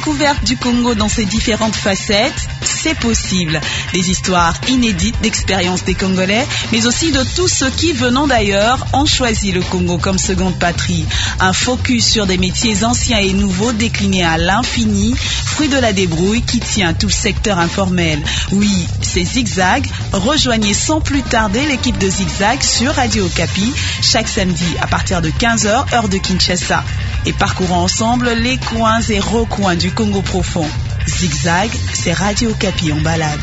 découverte du Congo dans ses différentes facettes, c'est possible. Des histoires inédites d'expériences des Congolais, mais aussi de tous ceux qui, venant d'ailleurs, ont choisi le Congo comme seconde patrie. Un focus sur des métiers anciens et nouveaux déclinés à l'infini, fruit de la débrouille qui tient tout le secteur informel. Oui, c'est Zigzag. Rejoignez sans plus tarder l'équipe de Zigzag sur Radio Okapi, chaque samedi à partir de 15h, heure de Kinshasa. Et parcourons ensemble les coins et recoins du Congo profond. Zigzag, c'est Radio Okapi en balade.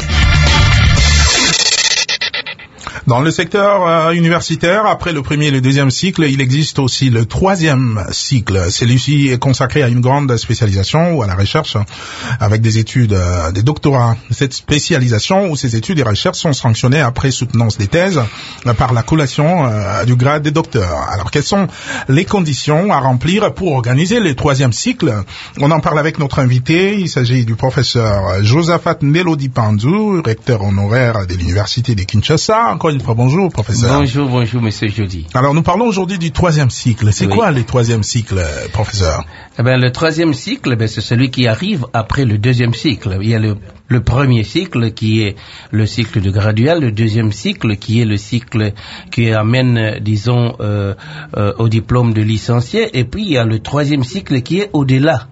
Dans le secteur universitaire, après le premier et le deuxième cycle, il existe aussi le troisième cycle. Celui-ci est consacré à une grande spécialisation ou à la recherche avec des études, des doctorats. Cette spécialisation ou ces études et recherches sont sanctionnées après soutenance des thèses par la collation du grade des docteurs. Alors, quelles sont les conditions à remplir pour organiser le troisième cycle? On en parle avec notre invité. Il s'agit du professeur Josaphat Nelodi Panzu, recteur honoraire de l'université de Kinshasa. Encore une fois, bonjour, professeur. Bonjour, monsieur Jody. Alors, nous parlons aujourd'hui du troisième cycle. C'est quoi le troisième cycle, professeur? Le troisième cycle, c'est celui qui arrive après le deuxième cycle. Il y a le premier cycle qui est le cycle de gradual, le deuxième cycle qui est le cycle qui amène, disons, au diplôme de licencié, et puis il y a le troisième cycle qui est au-delà.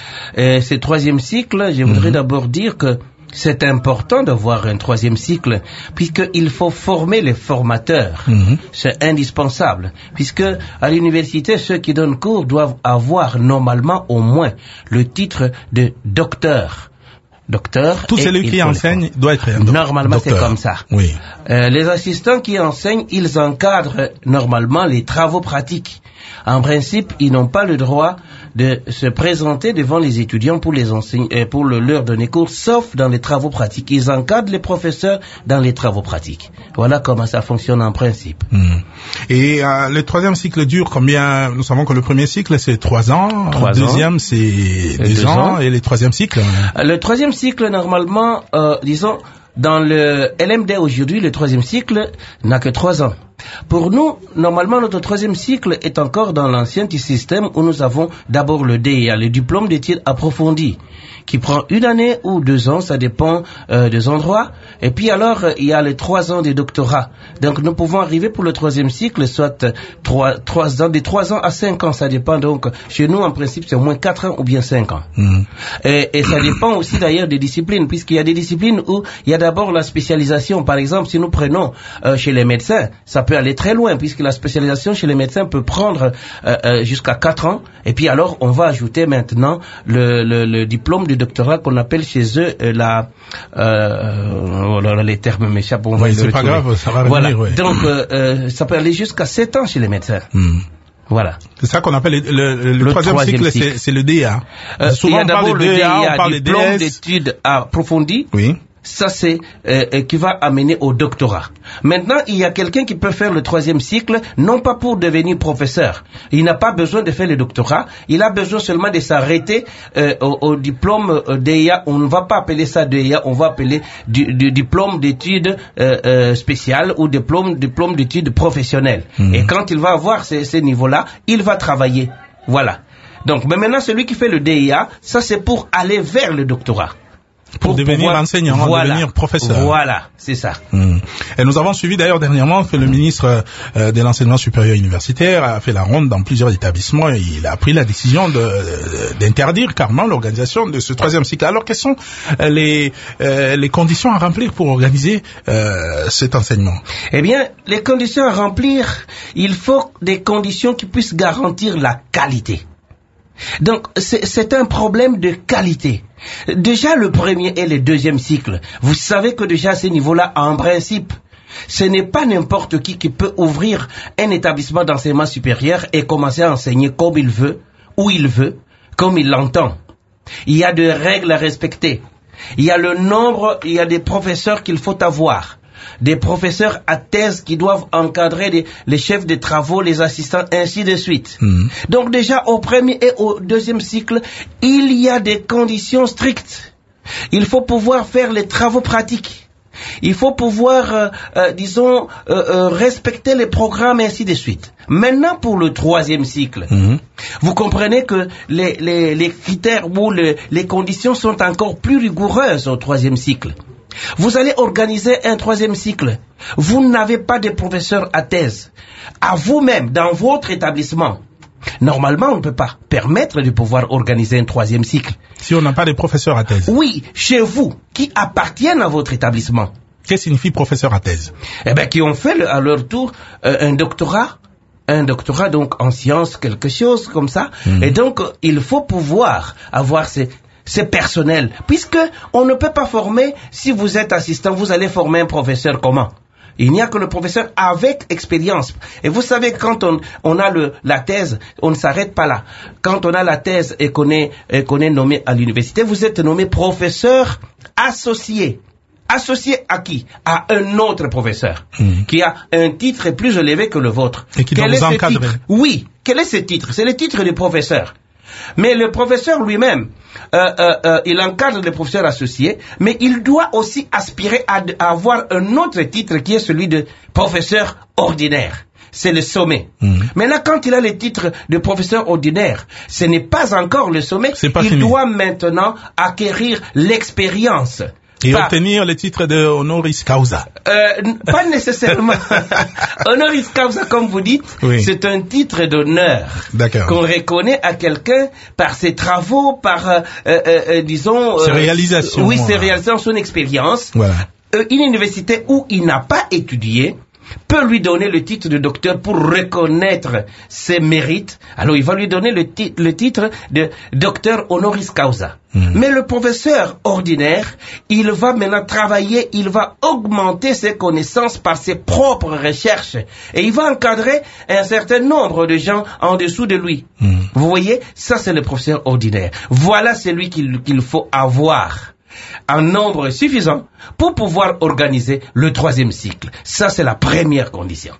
Ce troisième cycle, je voudrais d'abord dire que c'est important d'avoir un troisième cycle, puisqu'il faut former les formateurs. C'est indispensable, puisque à l'université, ceux qui donnent cours doivent avoir normalement au moins le titre de docteur. Tout celui qui enseigne doit être un normalement, docteur. C'est comme ça. Oui. Les assistants qui enseignent, ils encadrent normalement les travaux pratiques. En principe, ils n'ont pas le droit de se présenter devant les étudiants pour les enseigner, pour leur donner cours, sauf dans les travaux pratiques. Ils encadrent les professeurs dans les travaux pratiques. Voilà comment ça fonctionne en principe. Et le troisième cycle dure combien? Nous savons que le premier cycle c'est 3 ans, le deuxième c'est 2 ans, et le troisième cycle? Le troisième cycle, normalement, disons, dans le LMD aujourd'hui, le troisième cycle n'a que 3 ans. Pour nous, normalement, notre troisième cycle est encore dans l'ancien système où nous avons d'abord le DEA, le diplôme d'études approfondies, qui prend 1 année ou 2 ans, ça dépend des endroits. Et puis alors, il y a les 3 ans de doctorat. Donc, nous pouvons arriver pour le troisième cycle, soit 3 ans, de 3 ans à 5 ans, ça dépend. Donc, chez nous, en principe, c'est au moins 4 ans ou bien 5 ans. Et ça dépend aussi d'ailleurs des disciplines, puisqu'il y a des disciplines où il y a d'abord la spécialisation. Par exemple, si nous prenons chez les médecins, ça peut aller très loin, puisque la spécialisation chez les médecins peut prendre jusqu'à 4 ans. Et puis alors, on va ajouter maintenant le diplôme de doctorat qu'on appelle chez eux les termes m'échappent, on va c'est pas grave, ça va revenir. Voilà. Donc ça peut aller jusqu'à 7 ans chez les médecins. Voilà. C'est ça qu'on appelle le troisième cycle, c'est le DEA. Souvent, il y a d'abord le DEA, on parle de diplôme d'études approfondies. Oui. Ça, c'est qui va amener au doctorat. Maintenant, il y a quelqu'un qui peut faire le troisième cycle, non pas pour devenir professeur. Il n'a pas besoin de faire le doctorat. Il a besoin seulement de s'arrêter au diplôme DEA. On ne va pas appeler ça DEA, on va appeler du diplôme d'études spéciales ou diplôme d'études professionnelles. Et quand il va avoir ces niveaux-là, il va travailler. Voilà. Donc, mais maintenant, celui qui fait le DEA, ça c'est pour aller vers le doctorat. Pour devenir enseignant, devenir professeur. Voilà, c'est ça. Et nous avons suivi d'ailleurs dernièrement que le ministre de l'enseignement supérieur universitaire a fait la ronde dans plusieurs établissements et il a pris la décision d'interdire carrément l'organisation de ce troisième cycle. Alors, quelles sont les conditions à remplir pour organiser cet enseignement? Eh bien, les conditions à remplir, il faut des conditions qui puissent garantir la qualité. Donc, c'est un problème de qualité. Déjà, le premier et le deuxième cycle, vous savez que déjà à ce niveau-là, en principe, ce n'est pas n'importe qui peut ouvrir un établissement d'enseignement supérieur et commencer à enseigner comme il veut, où il veut, comme il l'entend. Il y a des règles à respecter. Il y a le nombre, il y a des professeurs qu'il faut avoir. Des professeurs à thèse qui doivent encadrer les chefs de travaux, les assistants, ainsi de suite. Donc déjà, au premier et au deuxième cycle, il y a des conditions strictes. Il faut pouvoir faire les travaux pratiques. Il faut pouvoir, disons, respecter les programmes et ainsi de suite. Maintenant, pour le troisième cycle, vous comprenez que les critères ou les conditions sont encore plus rigoureuses au troisième cycle. Vous allez organiser un troisième cycle. Vous n'avez pas de professeur à thèse. À vous-même, dans votre établissement. Normalement, on ne peut pas permettre de pouvoir organiser un troisième cycle. Si on n'a pas de professeur à thèse. Oui, chez vous, qui appartiennent à votre établissement. Qu'est-ce que signifie professeur à thèse? Eh bien, qui ont fait à leur tour un doctorat donc en sciences, quelque chose comme ça. Et donc, il faut pouvoir avoir ces personnels, puisque on ne peut pas former, si vous êtes assistant, vous allez former un professeur comment? Il n'y a que le professeur avec expérience. Et vous savez, quand on a la thèse, on ne s'arrête pas là. Quand on a la thèse et qu'on est nommé à l'université, vous êtes nommé professeur associé. Associé à qui? À un autre professeur, qui a un titre plus élevé que le vôtre. Et qui doit vous encadrer. Oui. Quel est ce titre? C'est le titre du professeur. Mais le professeur lui-même, il encadre les professeurs associés, mais il doit aussi aspirer à avoir un autre titre qui est celui de professeur ordinaire. C'est le sommet. Maintenant, quand il a le titre de professeur ordinaire, ce n'est pas encore le sommet. Il doit maintenant acquérir l'expérience. Et obtenir le titre de honoris causa. Pas nécessairement. Honoris causa, comme vous dites, c'est un titre d'honneur qu'on reconnaît à quelqu'un par ses travaux, par, disons... ses réalisations. Oui, ses réalisations, son expérience. Voilà. Une université où il n'a pas étudié peut lui donner le titre de docteur pour reconnaître ses mérites. Alors, il va lui donner le titre de docteur honoris causa. Mais le professeur ordinaire, il va maintenant travailler, il va augmenter ses connaissances par ses propres recherches. Et il va encadrer un certain nombre de gens en dessous de lui. Vous voyez, ça c'est le professeur ordinaire. Voilà celui qu'il faut avoir en nombre suffisant pour pouvoir organiser le troisième cycle. Ça, c'est la première condition.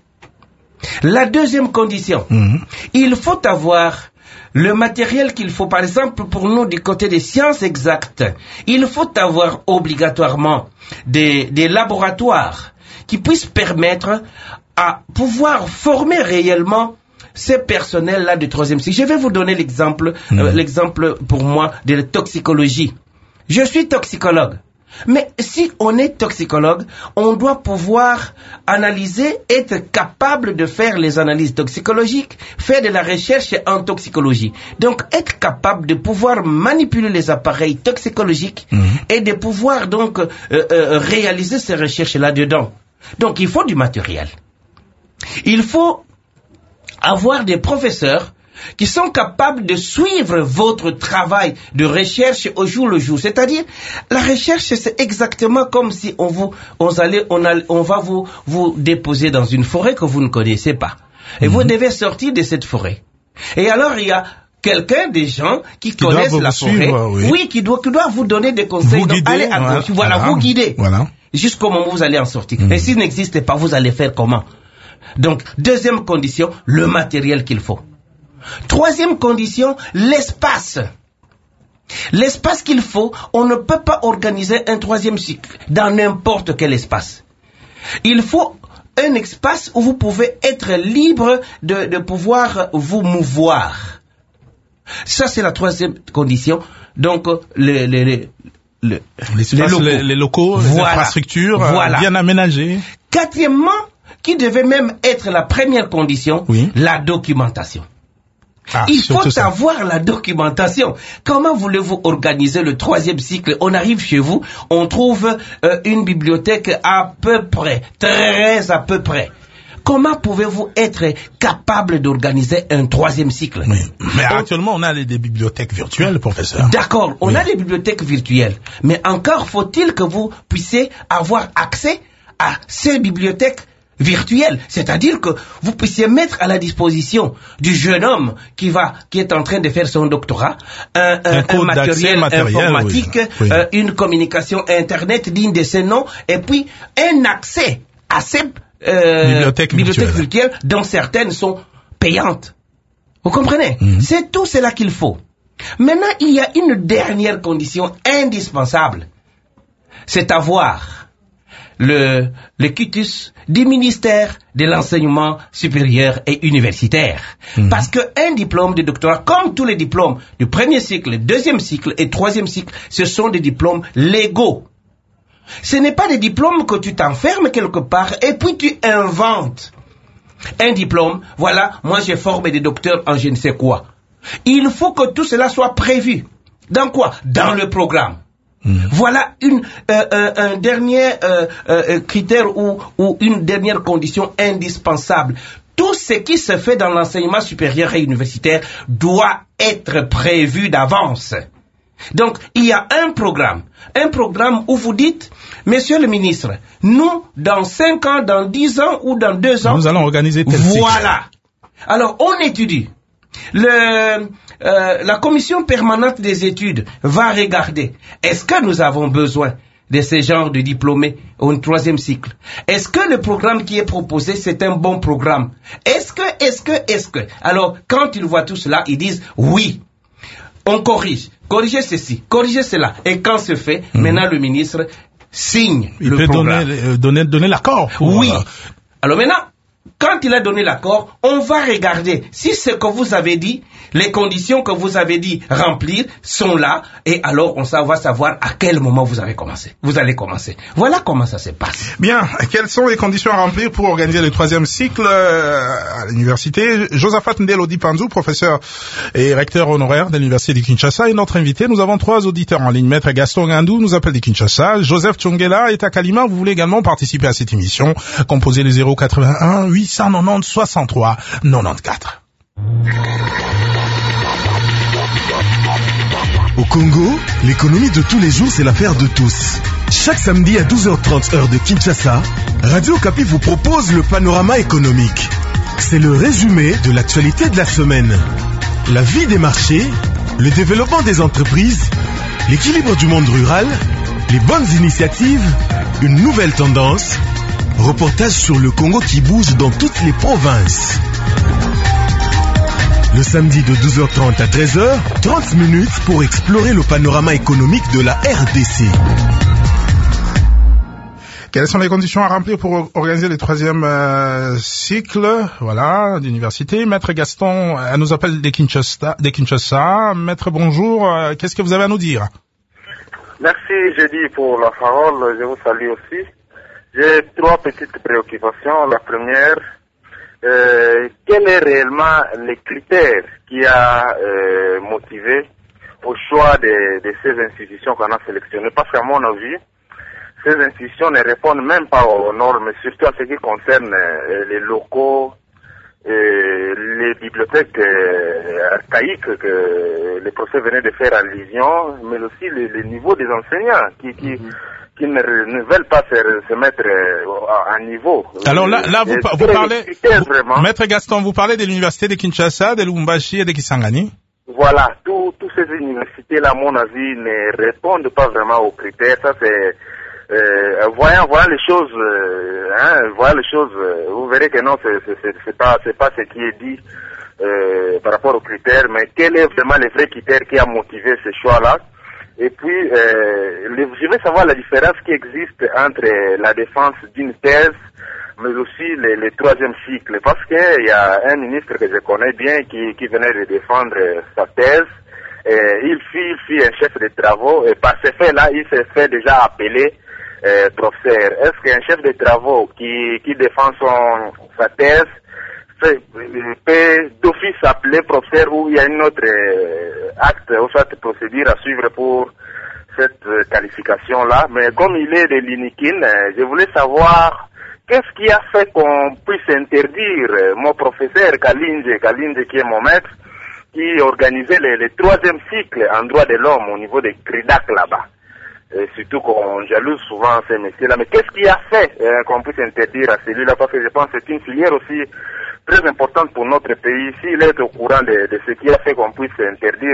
La deuxième condition, il faut avoir le matériel qu'il faut. Par exemple, pour nous, du côté des sciences exactes, il faut avoir obligatoirement des laboratoires qui puissent permettre à pouvoir former réellement ces personnels-là du troisième cycle. Je vais vous donner l'exemple pour moi de la toxicologie. Je suis toxicologue. Mais si on est toxicologue, on doit pouvoir analyser, être capable de faire les analyses toxicologiques, faire de la recherche en toxicologie. Donc, être capable de pouvoir manipuler les appareils toxicologiques et de pouvoir donc réaliser ces recherches là-dedans. Donc, il faut du matériel. Il faut avoir des professeurs qui sont capables de suivre votre travail de recherche au jour le jour. C'est-à-dire, la recherche, c'est exactement comme si on va vous déposer dans une forêt que vous ne connaissez pas. Et vous devez sortir de cette forêt. Et alors, il y a des gens qui connaissent la forêt. Qui doit vous donner des conseils. Donc, allez à gauche. Vous guider. Jusqu'au moment où vous allez en sortir. Et s'il n'existe pas, vous allez faire comment? Donc, deuxième condition, le matériel qu'il faut. Troisième condition, l'espace. L'espace qu'il faut, on ne peut pas organiser un troisième cycle dans n'importe quel espace. Il faut un espace où vous pouvez être libre de pouvoir vous mouvoir. Ça, c'est la troisième condition. Donc, les locaux, les infrastructures bien aménagées. Quatrièmement, qui devait même être la première condition, la documentation. Il faut avoir la documentation. Comment voulez-vous organiser le troisième cycle? On arrive chez vous, on trouve une bibliothèque à peu près, très à peu près. Comment pouvez-vous être capable d'organiser un troisième cycle? Mais actuellement, on a des bibliothèques virtuelles, professeur. D'accord, on a des bibliothèques virtuelles. Mais encore faut-il que vous puissiez avoir accès à ces bibliothèques virtuel, c'est-à-dire que vous puissiez mettre à la disposition du jeune homme qui est en train de faire son doctorat un matériel informatique, une communication internet digne de ce nom, et puis un accès à ces bibliothèques virtuelles dont certaines sont payantes. Vous comprenez? C'est tout cela qu'il faut. Maintenant, il y a une dernière condition indispensable, c'est avoir le quitus du ministère de l'enseignement supérieur et universitaire. Parce que un diplôme de doctorat, comme tous les diplômes du premier cycle, deuxième cycle et troisième cycle, ce sont des diplômes légaux. Ce n'est pas des diplômes que tu t'enfermes quelque part et puis tu inventes. Un diplôme, voilà, moi j'ai formé des docteurs en je ne sais quoi. Il faut que tout cela soit prévu. Dans quoi? Dans le programme. Voilà un dernier critère ou une dernière condition indispensable. Tout ce qui se fait dans l'enseignement supérieur et universitaire doit être prévu d'avance. Donc, il y a un programme où vous dites, monsieur le ministre, nous, dans 5 ans, dans 10 ans ou dans 2 ans, nous allons organiser tel cycle. Voilà. Alors, on étudie. La commission permanente des études va regarder, est-ce que nous avons besoin de ce genre de diplômés au 3e cycle? Est-ce que le programme qui est proposé, c'est un bon programme? Est-ce que? Alors, quand ils voient tout cela, ils disent, oui, on corrige. Corrigez ceci, corrigez cela. Et quand c'est fait, maintenant le ministre signe le programme. Il peut donner l'accord. Oui. Alors maintenant, quand il a donné l'accord, on va regarder si ce que vous avez dit, les conditions que vous avez dit remplir sont là, et alors on va savoir à quel moment vous allez commencer. Voilà comment ça se passe. Bien, quelles sont les conditions à remplir pour organiser le 3e cycle à l'université? Josaphat Ndelo Dipanzou, professeur et recteur honoraire de l'université de Kinshasa, est notre invité. Nous avons 3 auditeurs en ligne. Maître Gaston Ngandou nous appelle de Kinshasa. Joseph Tchongela est à Kalima. Vous voulez également participer à cette émission? Composez les 081 890 63 94. Au Congo, l'économie de tous les jours, c'est l'affaire de tous. Chaque samedi à 12h30 heure de Kinshasa, Radio Okapi vous propose le panorama économique. C'est le résumé de l'actualité de la semaine. La vie des marchés, le développement des entreprises, l'équilibre du monde rural, les bonnes initiatives, une nouvelle tendance, reportage sur le Congo qui bouge dans toutes les provinces. Le samedi de 12h30 à 13h, 30 minutes pour explorer le panorama économique de la RDC. Quelles sont les conditions à remplir pour organiser le 3e cycle, voilà, d'université? Maître Gaston nous appelle de Kinshasa. Maître, bonjour. Qu'est-ce que vous avez à nous dire? Merci, Jeudi, pour la parole. Je vous salue aussi. J'ai 3 petites préoccupations. La première, quels sont réellement les critères qui a motivé au choix de ces institutions qu'on a sélectionnées? Parce qu'à mon avis, ces institutions ne répondent même pas aux normes, surtout en ce qui concerne les locaux, les bibliothèques archaïques que les professeurs venaient de faire allusion, mais aussi le niveau des enseignants qui ne veulent pas se mettre à niveau. Alors là vous parlez, Maître Gaston, vous parlez de l'université de Kinshasa, de Lubumbashi et de Kisangani? Voilà, toutes ces universités-là, à mon avis, ne répondent pas vraiment aux critères. Ça, c'est voyant les choses, vous verrez que non, c'est pas ce qui est dit par rapport aux critères, mais quel est vraiment le vrai critère qui a motivé ce choix-là? Et puis, je veux savoir la différence qui existe entre la défense d'une thèse, mais aussi le 3e cycle, parce qu'il y a un ministre que je connais bien qui venait de défendre sa thèse. Il fut un chef de travaux, et par ce fait-là, il s'est fait déjà appeler professeur. Est-ce qu'un chef de travaux qui défend sa thèse peut d'office s'appeler professeur, ou il y a une autre acte ou soit procédure à suivre pour cette qualification-là? Mais comme il est de l'INIKIN, je voulais savoir qu'est-ce qui a fait qu'on puisse interdire mon professeur Kalinje qui est mon maître, qui organisait le 3e cycle en droit de l'homme au niveau de CRIDAC là-bas. Et surtout qu'on jalouse souvent ces messieurs-là. Mais qu'est-ce qui a fait qu'on puisse interdire à celui-là? Parce que je pense que c'est une filière aussi très importante pour notre pays. S'il est au courant de ce qui a fait qu'on puisse interdire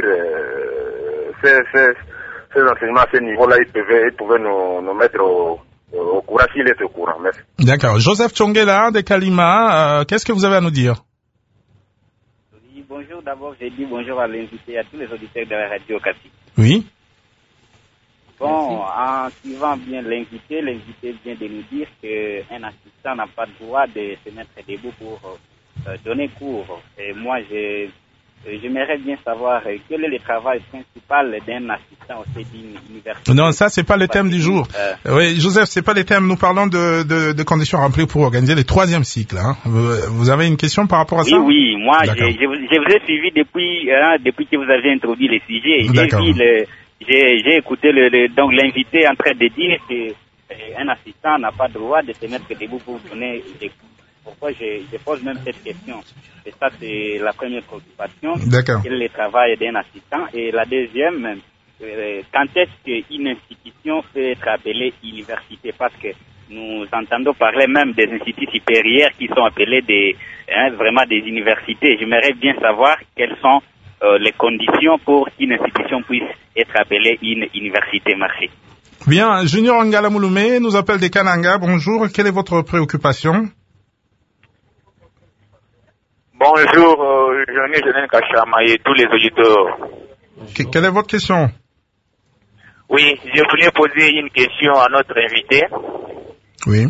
ces enseignements à ce niveau-là, il pouvait nous mettre au courant s'il est au courant. Merci. D'accord. Joseph Tchongela de Kalima, qu'est-ce que vous avez à nous dire? Oui, bonjour. D'abord, j'ai dit bonjour à l'invité, à tous les auditeurs de la radio Okapi. Oui. Bon, en suivant bien l'invité vient de nous dire qu'un assistant n'a pas le droit de se mettre debout pour donner cours. Et moi, j'aimerais bien savoir quel est le travail principal d'un assistant au sein d'une université. Non, ça, c'est pas le thème du jour. Oui, Joseph, c'est pas le thème. Nous parlons de conditions remplies pour organiser le troisième cycle. Hein. Vous avez une question par rapport à ça? Oui, moi, je vous ai suivi depuis que vous avez introduit le sujet. J'ai écouté donc l'invité en train de dire qu'un assistant n'a pas le droit de se mettre debout pour donner des cours. Pourquoi je pose même cette question? Et ça, c'est la première préoccupation. D'accord. Quel est le travail d'un assistant? Et la deuxième, quand est-ce qu'une institution peut être appelée université? Parce que nous entendons parler même des instituts supérieurs qui sont appelés vraiment des universités. J'aimerais bien savoir quelles sont les conditions pour qu'une institution puisse être appelée une université. Merci. Bien, Junior Angala Mouloumé nous appelle des Kananga. Bonjour, quelle est votre préoccupation? Bonjour, Jeanne Kachama et tous les auditeurs. Quelle est votre question? Oui, je voulais poser une question à notre invité. Oui.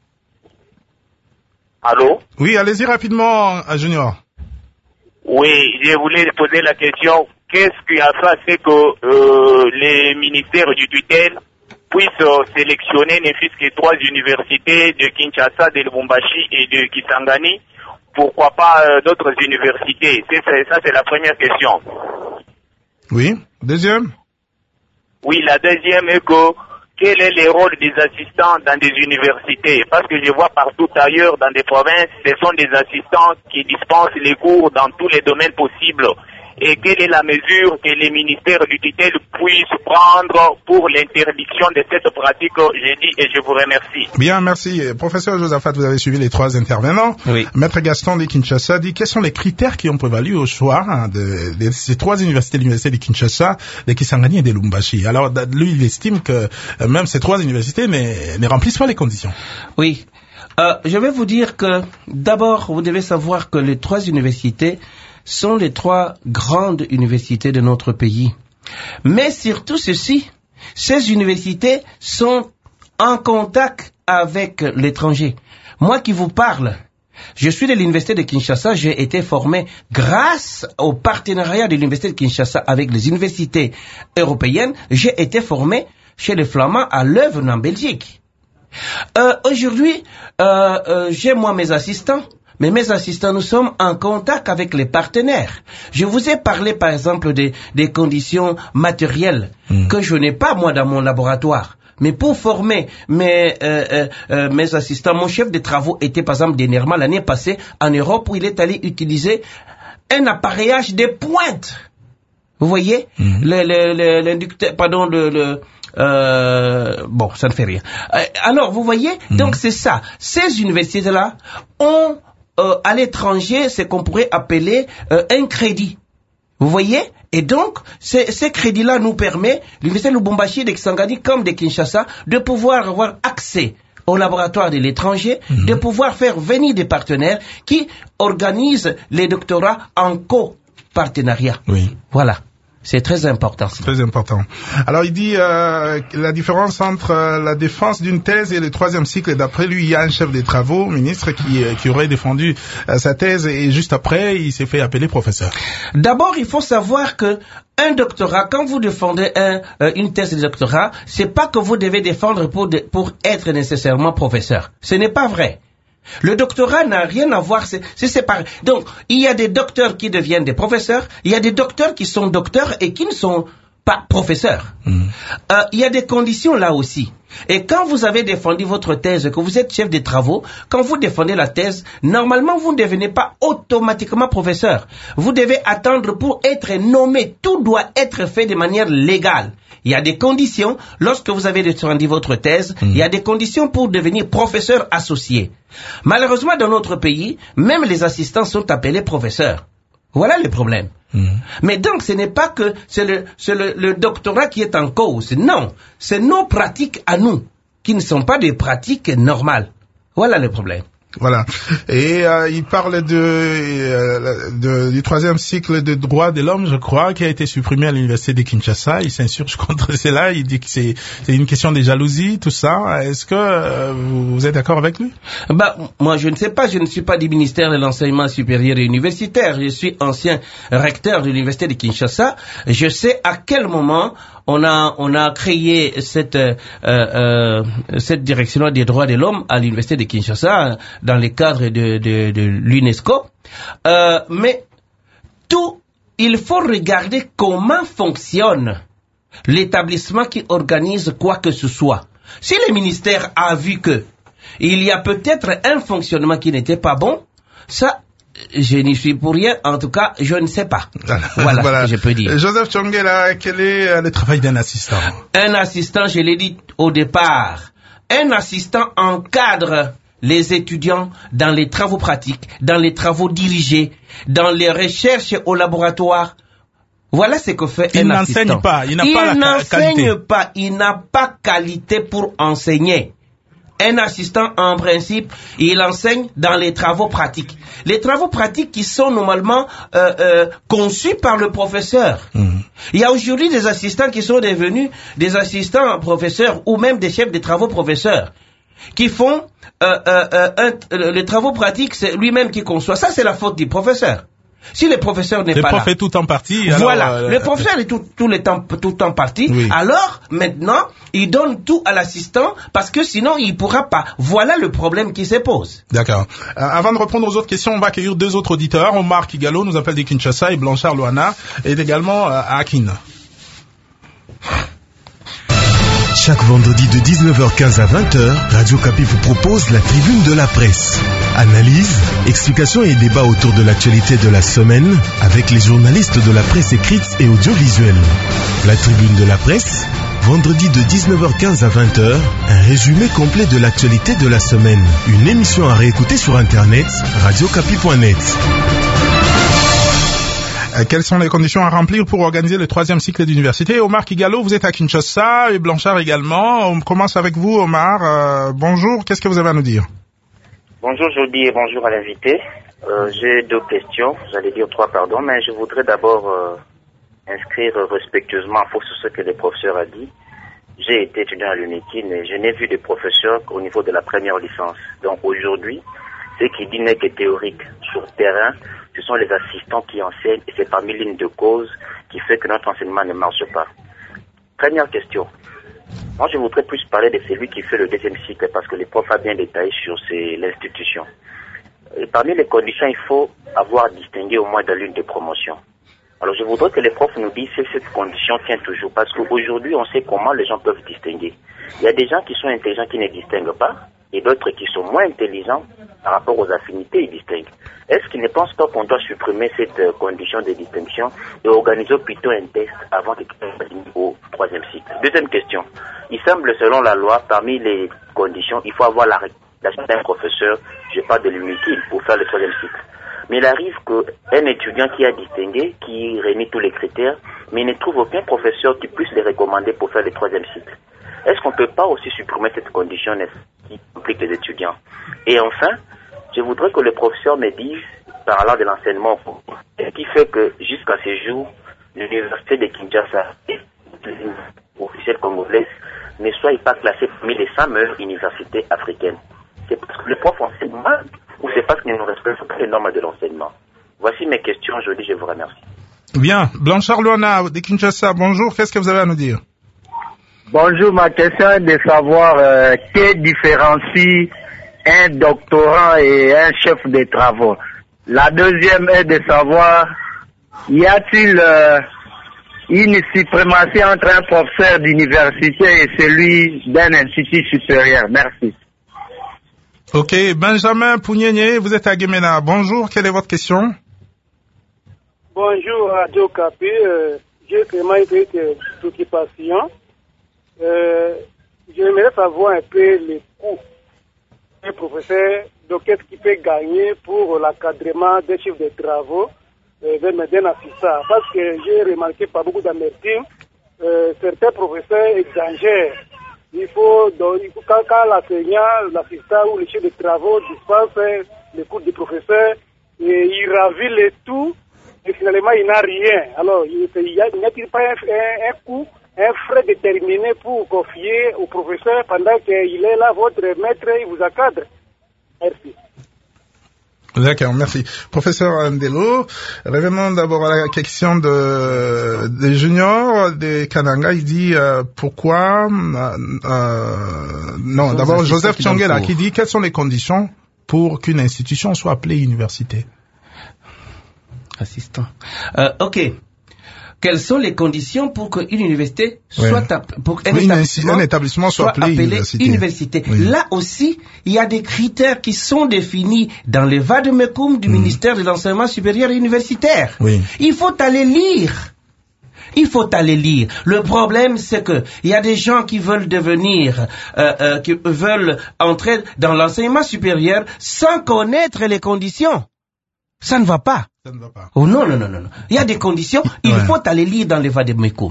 Allô? Oui, allez-y rapidement, Junior. Oui, je voulais poser la question, qu'est-ce qui a fait que les ministères du tutelle puissent sélectionner ne fût-ce que 3 universités de Kinshasa, de Lubumbashi et de Kisangani? Pourquoi pas d'autres universités? Ça, c'est la première question. Oui. Deuxième? Oui, la deuxième est que quel est le rôle des assistants dans des universités? Parce que je vois partout ailleurs dans des provinces, ce sont des assistants qui dispensent les cours dans tous les domaines possibles. Et quelle est la mesure que les ministères du tutelle puissent prendre pour l'interdiction de cette pratique? J'ai dit et je vous remercie. Bien, merci. Professeur Josaphat, vous avez suivi les 3 intervenants. Oui. Maître Gaston de Kinshasa dit quels sont les critères qui ont prévalu au choix de ces 3 universités, l'université de Kinshasa, de Kisangani et de Lubumbashi. Alors, lui, il estime que même ces 3 universités ne remplissent pas les conditions. Oui. Je vais vous dire que, d'abord, vous devez savoir que les 3 universités sont les 3 grandes universités de notre pays. Mais surtout ceci, ces universités sont en contact avec l'étranger. Moi qui vous parle, je suis de l'université de Kinshasa, j'ai été formé grâce au partenariat de l'université de Kinshasa avec les universités européennes, j'ai été formé chez les Flamands à Leuven en Belgique. Aujourd'hui, j'ai moi mes assistants. Mais mes assistants, nous sommes en contact avec les partenaires. Je vous ai parlé, par exemple, des conditions matérielles que je n'ai pas, moi, dans mon laboratoire. Mais pour former mes assistants, mon chef de travaux était, par exemple, dernièrement, l'année passée, en Europe, où il est allé utiliser un appareillage de pointe. Vous voyez? L'inducteur, pardon, bon, ça ne fait rien. Alors, vous voyez? Donc, c'est ça. Ces universités-là ont à l'étranger, c'est qu'on pourrait appeler un crédit. Vous voyez? Et donc, ces crédits-là nous permettent, l'université de Lubumbashi, de Kisangani comme de Kinshasa, de pouvoir avoir accès au laboratoire de l'étranger, de pouvoir faire venir des partenaires qui organisent les doctorats en co-partenariat. Oui. Voilà. C'est très important. Très important. Alors, il dit la différence entre la défense d'une thèse et le 3e cycle. D'après lui, il y a un chef des travaux, ministre, qui aurait défendu sa thèse et juste après, il s'est fait appeler professeur. D'abord, il faut savoir que un doctorat, quand vous défendez une thèse de doctorat, c'est pas que vous devez défendre pour être nécessairement professeur. Ce n'est pas vrai. Le doctorat n'a rien à voir, c'est séparé. Donc, il y a des docteurs qui deviennent des professeurs, il y a des docteurs qui sont docteurs et qui ne sont pas professeurs. Il y a des conditions là aussi. Et quand vous avez défendu votre thèse, que vous êtes chef des travaux, quand vous défendez la thèse, normalement, vous ne devenez pas automatiquement professeur. Vous devez attendre pour être nommé. Tout doit être fait de manière légale. Il y a des conditions, lorsque vous avez défendu votre thèse, il y a des conditions pour devenir professeur associé. Malheureusement, dans notre pays, même les assistants sont appelés professeurs. Voilà le problème. Mais donc, ce n'est pas que c'est le doctorat qui est en cause. Non, c'est nos pratiques à nous, qui ne sont pas des pratiques normales. Voilà le problème. Voilà. Et il parle du troisième cycle de droit de l'homme, je crois, qui a été supprimé à l'université de Kinshasa. Il s'insurge contre cela. Il dit que c'est une question de jalousie, tout ça. Est-ce que vous êtes d'accord avec lui? Moi, je ne sais pas. Je ne suis pas du ministère de l'enseignement supérieur et universitaire. Je suis ancien recteur de l'université de Kinshasa. Je sais à quel moment on a créé cette direction des droits de l'homme à l'université de Kinshasa dans le cadre de l'UNESCO. Mais il faut regarder comment fonctionne l'établissement qui organise quoi que ce soit. Si le ministère a vu que il y a peut-être un fonctionnement qui n'était pas bon, ça, je n'y suis pour rien. En tout cas, je ne sais pas. Voilà. Ce que je peux dire. Joseph Tchongela, quel est le travail d'un assistant? Un assistant, je l'ai dit au départ, un assistant encadre les étudiants dans les travaux pratiques, dans les travaux dirigés, dans les recherches au laboratoire. Voilà ce que fait un assistant. Il n'enseigne pas, il n'a pas la qualité. Il n'a pas qualité pour enseigner. Un assistant, en principe, il enseigne dans les travaux pratiques. Les travaux pratiques qui sont normalement conçus par le professeur. Il y a aujourd'hui des assistants qui sont devenus des assistants professeurs ou même des chefs de travaux professeurs qui font les travaux pratiques, c'est lui-même qui conçoit. Ça, c'est la faute du professeur. Si le professeur n'est pas là... Le prof est tout en partie. Voilà, le professeur est tout en partie. Oui. Alors, maintenant, il donne tout à l'assistant parce que sinon, il pourra pas. Voilà le problème qui se pose. D'accord. Avant de répondre aux autres questions, on va accueillir deux autres auditeurs. Omar Kigalo nous appelle de Kinshasa et Blanchard Luana est également à Akin. Chaque vendredi de 19h15 à 20h, Radio Kapi vous propose la Tribune de la Presse. Analyse, explications et débats autour de l'actualité de la semaine avec les journalistes de la presse écrite et audiovisuelle. La Tribune de la Presse, vendredi de 19h15 à 20h, un résumé complet de l'actualité de la semaine. Une émission à réécouter sur Internet, radiokapi.net. Quelles sont les conditions à remplir pour organiser le troisième cycle d'université? Omar Kigalo, vous êtes à Kinshasa et Blanchard également. On commence avec vous, Omar. Bonjour, qu'est-ce que vous avez à nous dire? Bonjour Jody et bonjour à l'invité. J'ai deux questions, j'allais dire trois, pardon, mais je voudrais d'abord inscrire respectueusement en faux sur ce que le professeur a dit. J'ai été étudiant à l'UNIKI, mais je n'ai vu de professeurs qu'au niveau de la première licence. Donc aujourd'hui, ce qui dit n'est que théorique. Sur le terrain, ce sont les assistants qui enseignent et c'est parmi l'une de causes qui fait que notre enseignement ne marche pas. Première question. Moi, je voudrais plus parler de celui qui fait le deuxième cycle parce que le prof a bien détaillé sur l'institution. Et parmi les conditions, il faut avoir distingué au moins de l'une des promotions. Alors, je voudrais que les profs nous disent si cette condition tient toujours parce qu'aujourd'hui, on sait comment les gens peuvent distinguer. Il y a des gens qui sont intelligents qui ne distinguent pas et d'autres qui sont moins intelligents par rapport aux affinités, ils distinguent. Est-ce qu'ils ne pensent pas qu'on doit supprimer cette condition de distinction et organiser plutôt un test avant de passer au troisième cycle? Deuxième question. Il semble, selon la loi, parmi les conditions, il faut avoir la recommandation d'un professeur, je parle de l'UNIKI, pour faire le troisième cycle. Mais il arrive qu'un étudiant qui a distingué, qui réunit tous les critères, mais il ne trouve aucun professeur qui puisse les recommander pour faire le troisième cycle. Est-ce qu'on ne peut pas aussi supprimer cette condition qui implique les étudiants? Et enfin, je voudrais que le professeur me dise, parlant de l'enseignement, ce qui fait que jusqu'à ce jour, l'université de Kinshasa et officielle congolaise ne soit pas classée parmi les 100 meilleures universités africaines. C'est parce que le prof enseigne mal ou c'est parce qu'il ne respecte pas les normes de l'enseignement? Voici mes questions aujourd'hui, je vous remercie. Bien. Blanchard Luana de Kinshasa, bonjour, qu'est-ce que vous avez à nous dire? Bonjour, ma question est de savoir qu'est différencie un doctorant et un chef de travaux. La deuxième est de savoir, y a-t-il une suprématie entre un professeur d'université et celui d'un institut supérieur? Merci. Ok, Benjamin Pounienier, vous êtes à Guémena. Bonjour, quelle est votre question? Bonjour, Radio Kapi. J'ai vraiment une préoccupation. J'aimerais savoir un peu les coûts d'un professeur, donc qu'est-ce qu'il peut gagner pour l'encadrement des chefs de travaux d'un assistant. Parce que j'ai remarqué par beaucoup d'amertume, certains professeurs exagèrent Quand l'enseignant, l'assistant ou le chef de travaux dispense les cours du professeur, et il ravit le tout, et finalement il n'a rien. Alors, il n'y a-t-il pas un coût, un frais déterminé pour confier au professeur pendant qu'il est là, votre maître, il vous encadre? Merci. D'accord, merci. Professeur Ndelo, revenons d'abord à la question des juniors de Kananga. Il dit pourquoi... non, d'abord Joseph Tchongela qui dit quelles sont les conditions pour qu'une institution soit appelée université. Assistant. Ok. Quelles sont les conditions pour qu'une université soit un établissement soit appelé université. Oui. Là aussi, il y a des critères qui sont définis dans les vademecum du ministère de l'enseignement supérieur et universitaire. Oui. Il faut aller lire. Le problème, c'est que il y a des gens qui veulent qui veulent entrer dans l'enseignement supérieur sans connaître les conditions. Ça ne va pas. Oh non. Il y a des conditions, il faut aller lire dans les vademecum.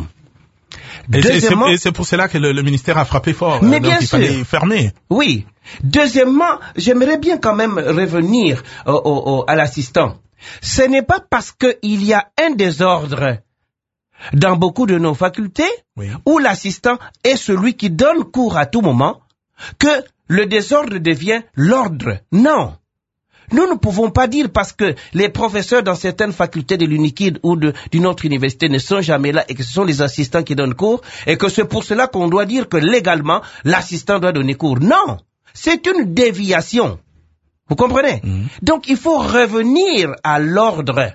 Et c'est pour cela que le ministère a frappé fort. Mais donc bien il fallait fermer. Oui. Deuxièmement, j'aimerais bien quand même revenir à l'assistant. Ce n'est pas parce qu'il y a un désordre dans beaucoup de nos facultés où l'assistant est celui qui donne cours à tout moment que le désordre devient l'ordre. Non. Nous ne pouvons pas dire parce que les professeurs dans certaines facultés de l'UNIKID ou d'une autre université ne sont jamais là et que ce sont les assistants qui donnent cours et que c'est pour cela qu'on doit dire que légalement l'assistant doit donner cours. Non, c'est une déviation. Vous comprenez? Donc il faut revenir à l'ordre.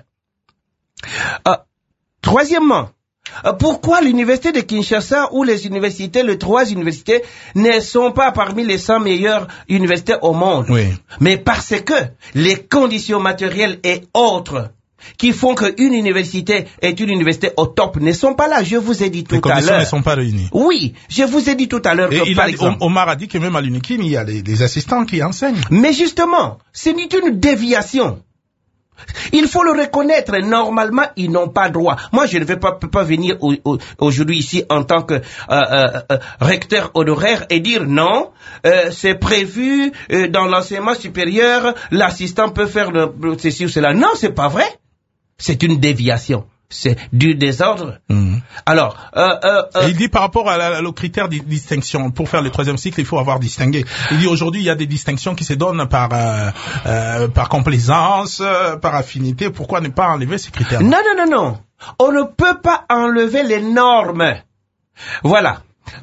Troisièmement, pourquoi l'université de Kinshasa ou les trois universités ne sont pas parmi les 100 meilleures universités au monde? Mais parce que les conditions matérielles et autres qui font qu'une université est une université au top ne sont pas là. Je vous ai dit tout à l'heure. Les conditions ne sont pas réunies. Oui, je vous ai dit tout à l'heure que par exemple... Omar a dit que même à l'UNIKID, il y a des assistants qui enseignent. Mais justement, ce n'est une déviation. Il faut le reconnaître, normalement, ils n'ont pas droit. Moi, je ne vais pas venir aujourd'hui ici en tant que recteur honoraire et dire non, c'est prévu dans l'enseignement supérieur, l'assistant peut faire ceci ou cela. Non, c'est pas vrai. C'est une déviation. C'est du désordre. Alors, il dit par rapport au critère de distinction, pour faire le troisième cycle, il faut avoir distingué. Il dit aujourd'hui, il y a des distinctions qui se donnent par complaisance, par affinité. Pourquoi ne pas enlever ces critères? Non. On ne peut pas enlever les normes. Voilà.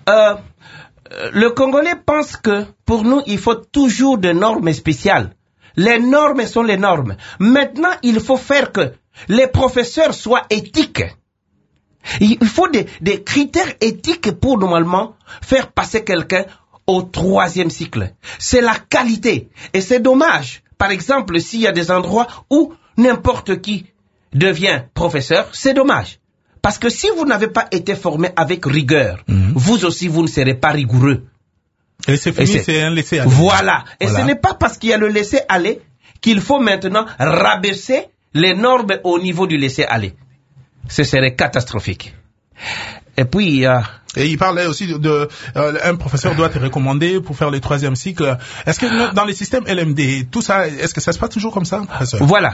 Le Congolais pense que pour nous, il faut toujours des normes spéciales. Les normes sont les normes. Maintenant, il faut faire que les professeurs soient éthiques. Il faut des critères éthiques pour normalement faire passer quelqu'un au troisième cycle. C'est la qualité. Et c'est dommage. Par exemple, s'il y a des endroits où n'importe qui devient professeur, c'est dommage. Parce que si vous n'avez pas été formé avec rigueur, vous aussi, vous ne serez pas rigoureux. Et c'est fini, c'est un laisser-aller. Voilà. Et ce n'est pas parce qu'il y a le laisser-aller qu'il faut maintenant rabaisser les normes au niveau du laisser-aller. Ce serait catastrophique. Et puis... Et il parlait aussi un professeur doit être recommandé pour faire le troisième cycle. Est-ce que dans les systèmes LMD, tout ça, est-ce que ça se passe toujours comme ça, professeur? Voilà.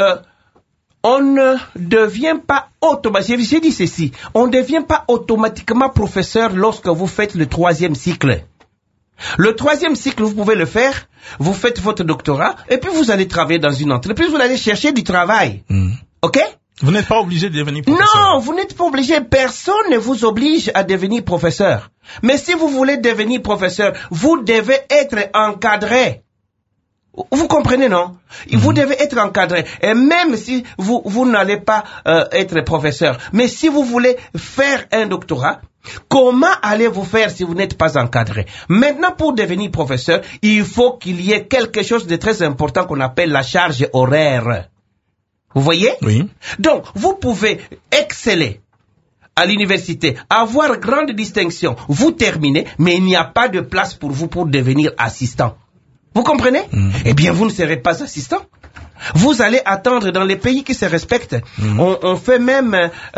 On ne devient pas automatiquement... J'ai dit ceci. On ne devient pas automatiquement professeur lorsque vous faites le troisième cycle. Le troisième cycle, vous pouvez le faire, vous faites votre doctorat, et puis vous allez travailler dans une entreprise, vous allez chercher du travail. OK? Vous n'êtes pas obligé de devenir professeur. Non, vous n'êtes pas obligé. Personne ne vous oblige à devenir professeur. Mais si vous voulez devenir professeur, vous devez être encadré. Vous comprenez, non? Vous devez être encadré. Et même si vous n'allez pas être professeur, mais si vous voulez faire un doctorat, comment allez-vous faire si vous n'êtes pas encadré? Maintenant, pour devenir professeur, il faut qu'il y ait quelque chose de très important qu'on appelle la charge horaire. Vous voyez? Oui. Donc, vous pouvez exceller à l'université, avoir grande distinction, vous terminez, mais il n'y a pas de place pour vous pour devenir assistant. Vous comprenez? Eh bien, vous ne serez pas assistant. Vous allez attendre dans les pays qui se respectent. On fait même,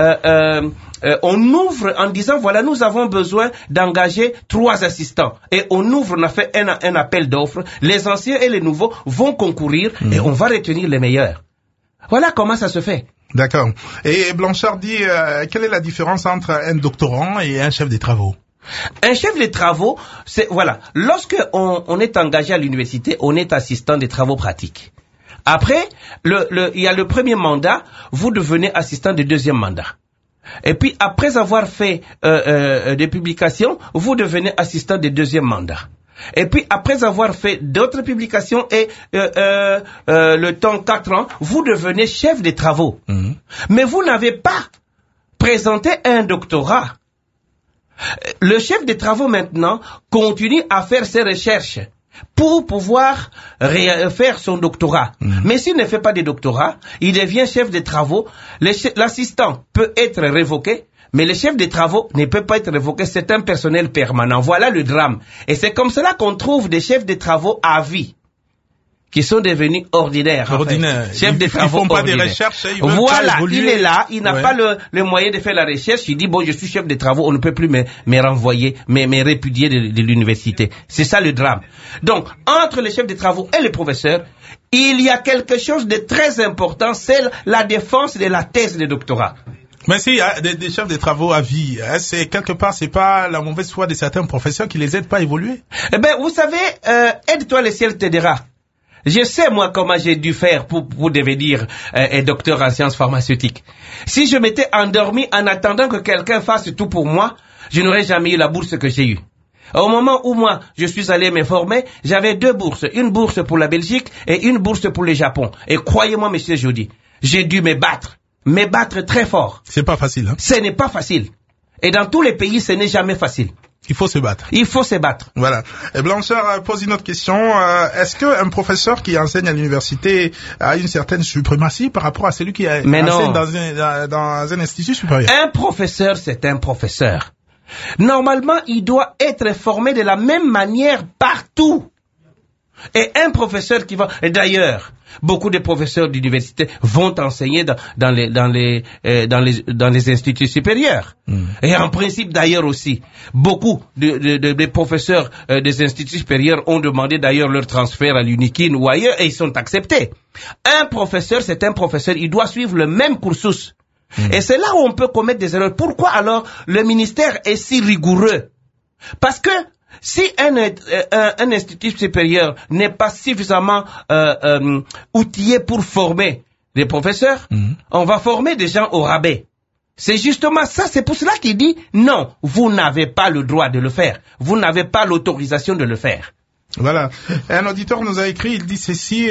on ouvre en disant voilà, nous avons besoin d'engager 3 assistants. Et on ouvre, on a fait un appel d'offres. Les anciens et les nouveaux vont concourir et on va retenir les meilleurs. Voilà comment ça se fait. D'accord. Et Blanchard dit, quelle est la différence entre un doctorant et un chef des travaux? Un chef de travaux, c'est, voilà, lorsque on est engagé à l'université, on est assistant des travaux pratiques. Après, il y a le premier mandat, vous devenez assistant du deuxième mandat. Et puis, après avoir fait des publications, vous devenez assistant du deuxième mandat. Et puis, après avoir fait d'autres publications et le temps 4 ans, vous devenez chef des travaux. Mais vous n'avez pas présenté un doctorat. Le chef des travaux maintenant continue à faire ses recherches pour pouvoir faire son doctorat. Mais s'il ne fait pas de doctorat, il devient chef des travaux. L'assistant peut être révoqué, mais le chef des travaux ne peut pas être révoqué. C'est un personnel permanent. Voilà le drame. Et c'est comme cela qu'on trouve des chefs de travaux à vie qui sont devenus ordinaires. Chefs de travaux ils font pas ordinaires. Des recherches. Voilà, il est là, il n'a pas le moyen de faire la recherche. Il dit bon, je suis chef de travaux, on ne peut plus me renvoyer, me répudier de l'université. C'est ça le drame. Donc, entre les chefs de travaux et les professeurs, il y a quelque chose de très important, c'est la défense de la thèse de doctorat. Mais s'il y a des chefs de travaux à vie, c'est quelque part, c'est pas la mauvaise foi de certains professeurs qui les aident pas à évoluer. Eh ben, vous savez, aide-toi, le ciel t'aidera. Je sais, moi, comment j'ai dû faire pour devenir docteur en sciences pharmaceutiques. Si je m'étais endormi en attendant que quelqu'un fasse tout pour moi, je n'aurais jamais eu la bourse que j'ai eue. Au moment où moi, je suis allé me former, j'avais 2 bourses. Une bourse pour la Belgique et une bourse pour le Japon. Et croyez-moi, monsieur Jody, j'ai dû me battre très fort. C'est pas facile, hein? Ce n'est pas facile. Et dans tous les pays, ce n'est jamais facile. Il faut se battre. Il faut se battre. Voilà. Et Blanchard pose une autre question. Est-ce qu'un professeur qui enseigne à l'université a une certaine suprématie par rapport à celui qui enseigne dans un institut supérieur? Un professeur, c'est un professeur. Normalement, il doit être formé de la même manière partout. Et un professeur qui va... Et d'ailleurs, beaucoup de professeurs d'université vont enseigner dans les instituts supérieurs. Et en principe d'ailleurs aussi, beaucoup de professeurs des instituts supérieurs ont demandé d'ailleurs leur transfert à l'UNIKIN ou ailleurs et ils sont acceptés. Un professeur, c'est un professeur, il doit suivre le même cursus. Et c'est là où on peut commettre des erreurs. Pourquoi alors le ministère est si rigoureux? Parce que si un institut supérieur n'est pas suffisamment outillé pour former des professeurs, on va former des gens au rabais. C'est justement ça, c'est pour cela qu'il dit non, vous n'avez pas le droit de le faire, vous n'avez pas l'autorisation de le faire. Voilà. Un auditeur nous a écrit, il dit ceci,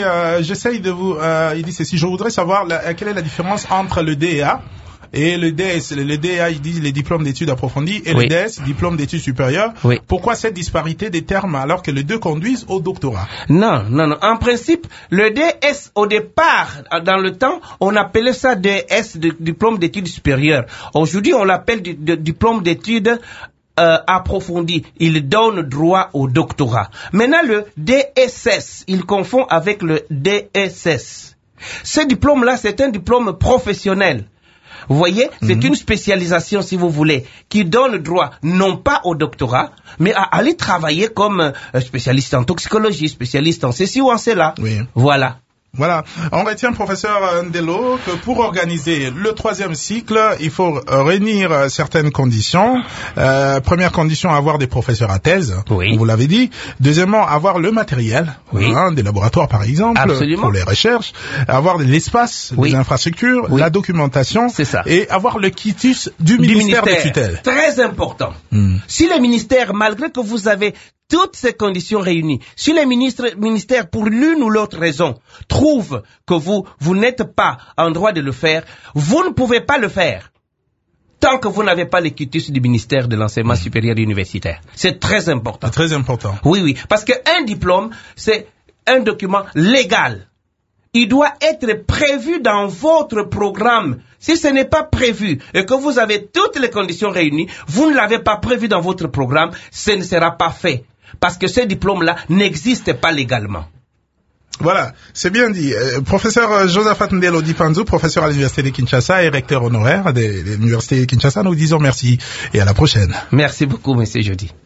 il dit ceci, je voudrais savoir quelle est la différence entre le DEA et le DS. Le DEA, il dit les diplômes d'études approfondies, et le DS, diplôme d'études supérieures. Pourquoi cette disparité des termes alors que les deux conduisent au doctorat? Non. En principe, le DS, au départ, dans le temps, on appelait ça DS, diplôme d'études supérieures. Aujourd'hui, on l'appelle diplôme d'études approfondi, il donne droit au doctorat. Maintenant, le DSS, il confond avec le DSS. Ce diplôme-là, c'est un diplôme professionnel. Vous voyez, c'est une spécialisation, si vous voulez, qui donne droit non pas au doctorat, mais à aller travailler comme spécialiste en toxicologie, spécialiste en ceci ou en cela. Voilà. Voilà. On retient, professeur Ndello, que pour organiser le 3e cycle, il faut réunir certaines conditions. Première condition, avoir des professeurs à thèse. Vous l'avez dit. Deuxièmement, avoir le matériel. Des laboratoires, par exemple. Pour les recherches. Avoir l'espace, les infrastructures, la documentation. C'est ça. Et avoir le quitus du ministère de tutelle. Très important. Si le ministère, malgré que vous avez toutes ces conditions réunies, si le ministère, pour l'une ou l'autre raison, trouve que vous n'êtes pas en droit de le faire, vous ne pouvez pas le faire tant que vous n'avez pas le quitus du ministère de l'enseignement supérieur universitaire. C'est très important. C'est très important. Oui, parce qu'un diplôme, c'est un document légal. Il doit être prévu dans votre programme. Si ce n'est pas prévu et que vous avez toutes les conditions réunies, vous ne l'avez pas prévu dans votre programme, ce ne sera pas fait. Parce que ce diplôme-là n'existe pas légalement. Voilà, c'est bien dit. Professeur Josephat Ndelo Dipanzo, professeur à l'Université de Kinshasa et recteur honoraire de l'Université de Kinshasa, nous disons merci et à la prochaine. Merci beaucoup, monsieur Jody.